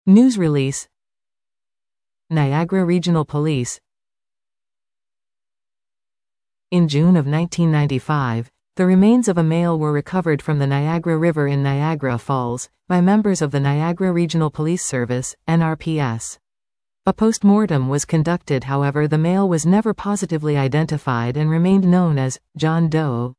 News release. Niagara Regional Police. In June of 1995, the remains of a male were recovered from the Niagara River in Niagara Falls by members of the Niagara Regional Police Service, NRPS. A post-mortem was conducted, however the male was never positively identified and remained known as John Doe.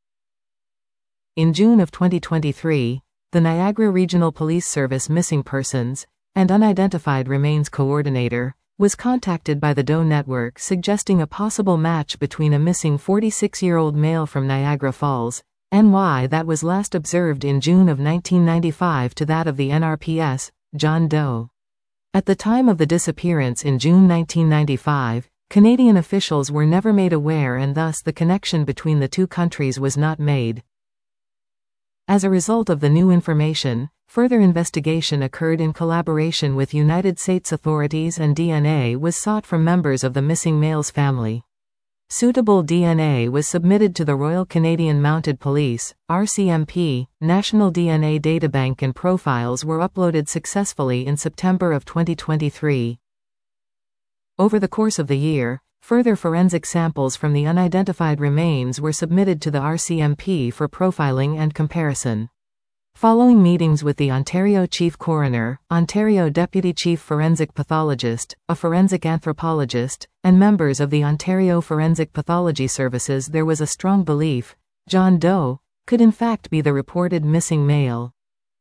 In June of 2023, the Niagara Regional Police Service Missing Persons and Unidentified Remains Coordinator was contacted by the Doe Network suggesting a possible match between a missing 46-year-old male from Niagara Falls, NY that was last observed in June of 1995 to that of the NRPS, John Doe. At the time of the disappearance in June 1995, Canadian officials were never made aware and thus the connection between the two countries was not made. As a result of the new information, further investigation occurred in collaboration with United States authorities and DNA was sought from members of the missing male's family. Suitable DNA was submitted to the Royal Canadian Mounted Police, RCMP, National DNA Databank and profiles were uploaded successfully in September of 2023. Over the course of the year, further forensic samples from the unidentified remains were submitted to the RCMP for profiling and comparison. Following meetings with the Ontario Chief Coroner, Ontario Deputy Chief Forensic Pathologist, a forensic anthropologist, and members of the Ontario Forensic Pathology Services, there was a strong belief John Doe could in fact be the reported missing male.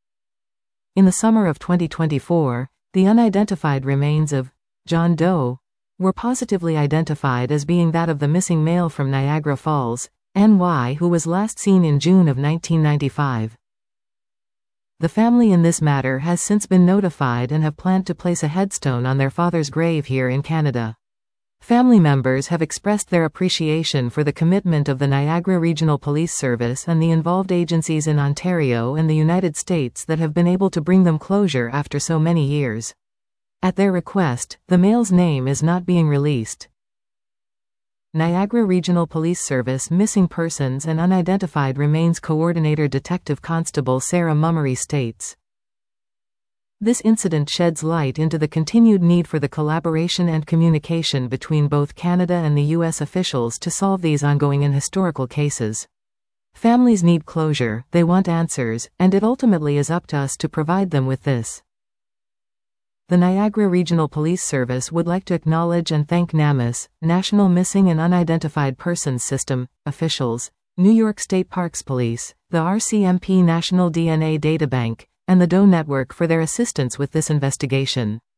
In the summer of 2024, the unidentified remains of John Doe were positively identified as being that of the missing male from Niagara Falls, NY, who was last seen in June of 1995. The family in this matter has since been notified and have planned to place a headstone on their father's grave here in Canada. Family members have expressed their appreciation for the commitment of the Niagara Regional Police Service and the involved agencies in Ontario and the United States that have been able to bring them closure after so many years. At their request, the male's name is not being released. Niagara Regional Police Service Missing Persons and Unidentified Remains Coordinator Detective Constable Sarah Mummery states, "This incident sheds light into the continued need for the collaboration and communication between both Canada and the U.S. officials to solve these ongoing and historical cases. Families need closure, they want answers, and it ultimately is up to us to provide them with this." The Niagara Regional Police Service would like to acknowledge and thank NAMIS, National Missing and Unidentified Persons System, officials, New York State Parks Police, the RCMP National DNA Databank, and the Doe Network for their assistance with this investigation.